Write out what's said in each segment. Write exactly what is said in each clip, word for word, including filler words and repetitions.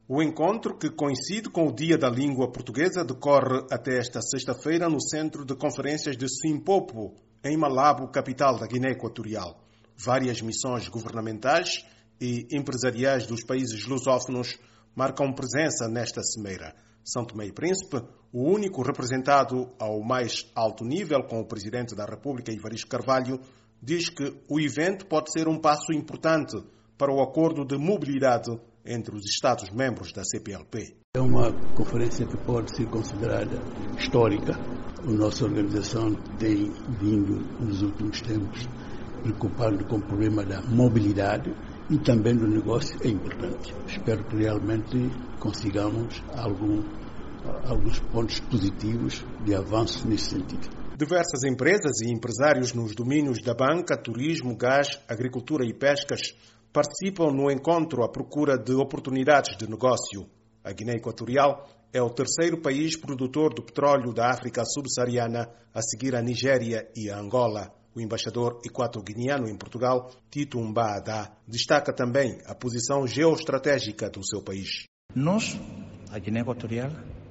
O encontro, que coincide com o Dia da Língua Portuguesa, decorre até esta sexta-feira no Centro de Conferências de Simpopo, em Malabo, capital da Guiné Equatorial. Várias missões governamentais e empresariais dos países lusófonos marcam presença nesta cimeira. São Tomé e Príncipe, o único representado ao mais alto nível com o Presidente da República, Evaristo Carvalho, diz que o evento pode ser um passo importante para o acordo de mobilidade entre os Estados-membros da C P L P. É uma conferência que pode ser considerada histórica. A nossa organização tem vindo, nos últimos tempos, preocupando com o problema da mobilidade e também do negócio é importante. Espero que realmente consigamos algum, alguns pontos positivos de avanço nesse sentido. Diversas empresas e empresários nos domínios da banca, turismo, gás, agricultura e pescas participam no encontro à procura de oportunidades de negócio. A Guiné Equatorial é o terceiro país produtor de petróleo da África subsaariana, a seguir a Nigéria e a Angola. O embaixador equato-guineano em Portugal, Tito Mbaada, destaca também a posição geoestratégica do seu país. Nós, a Guiné Equatorial,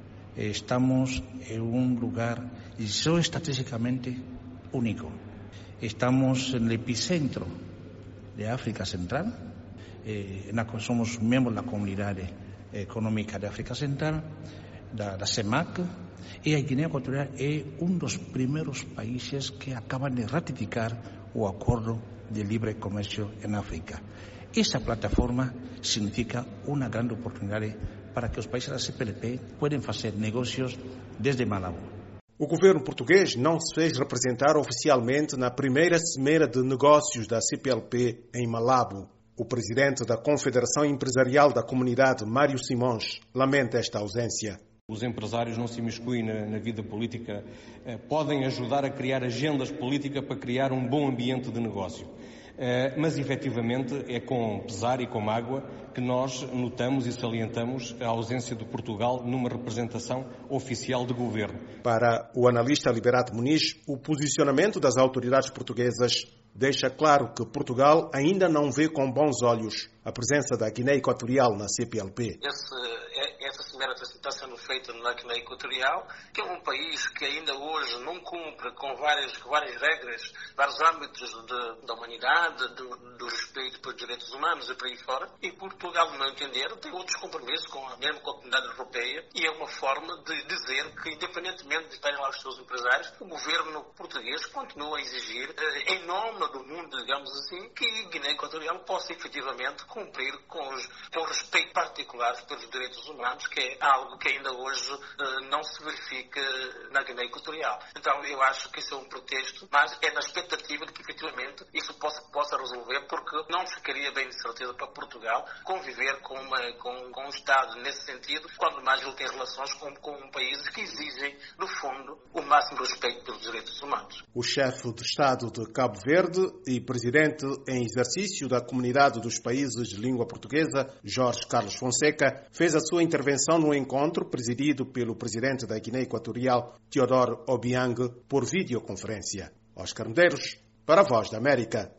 estamos em um lugar geoestrategicamente único. Estamos no epicentro de África Central, eh, somos membros da Comunidade Econômica de África Central, da, da CEMAC, e a Guiné Equatorial é um dos primeiros países que acabam de ratificar o Acordo de Livre Comércio em África. Essa plataforma significa uma grande oportunidade para que os países da C P L P possam fazer negócios desde Malabo. O governo português não se fez representar oficialmente na primeira cimeira de negócios da C P L P em Malabo. O presidente da Confederação Empresarial da Comunidade, Mário Simões, lamenta esta ausência. Os empresários não se imiscuem na, na vida política, eh, podem ajudar a criar agendas políticas para criar um bom ambiente de negócio. Uh, mas, efetivamente, é com pesar e com mágoa que nós notamos e salientamos a ausência de Portugal numa representação oficial de governo. Para o analista Liberato Muniz, o posicionamento das autoridades portuguesas deixa claro que Portugal ainda não vê com bons olhos a presença da Guiné Equatorial na C P L P. Esse, essa cimeira está sendo feita na Guiné Equatorial, que é um país que ainda hoje não cumpre com várias, várias regras, vários âmbitos de, da humanidade, do, do respeito pelos direitos humanos e por aí fora. E Portugal, no meu entender, tem outros compromissos com a mesma comunidade europeia e é uma forma de dizer que, independentemente de estarem lá os seus empresários, o governo português continua a exigir, eh, em nome do mundo, digamos assim, que a Guiné Equatorial possa efetivamente cumprir com, os, com o respeito particular pelos direitos humanos, que é algo que ainda hoje uh, não se verifica na Guiné Equatorial. Então eu acho que isso é um pretexto, mas é na expectativa de que efetivamente isso possa, possa resolver, porque não ficaria bem de certeza para Portugal conviver com, uma, com, com um Estado nesse sentido, quando mais ele tem relações com, com países que exigem, no fundo, o máximo respeito pelos direitos humanos. O chefe de Estado de Cabo Verde e presidente em exercício da Comunidade dos Países de Língua Portuguesa, Jorge Carlos Fonseca, fez a sua intervenção no encontro presidido pelo presidente da Guiné Equatorial, Teodoro Obiang, por videoconferência. Oscar Medeiros, para a Voz da América.